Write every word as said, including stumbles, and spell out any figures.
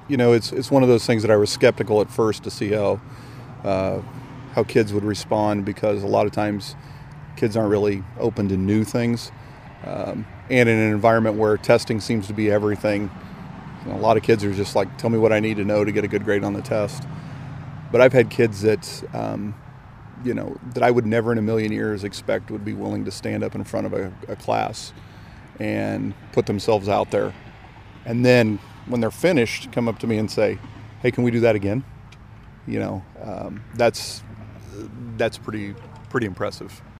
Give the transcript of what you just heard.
you know, it's it's one of those things that I was skeptical at first to see how uh, how kids would respond, because a lot of times kids aren't really open to new things, um, and in an environment where testing seems to be everything, you know, a lot of kids are just like, tell me what I need to know to get a good grade on the test. But I've had kids that um, you know that I would never in a million years expect would be willing to stand up in front of a, a class and put themselves out there, and then when they're finished, come up to me and say, "Hey, can we do that again?" You know, um, that's that's pretty pretty impressive.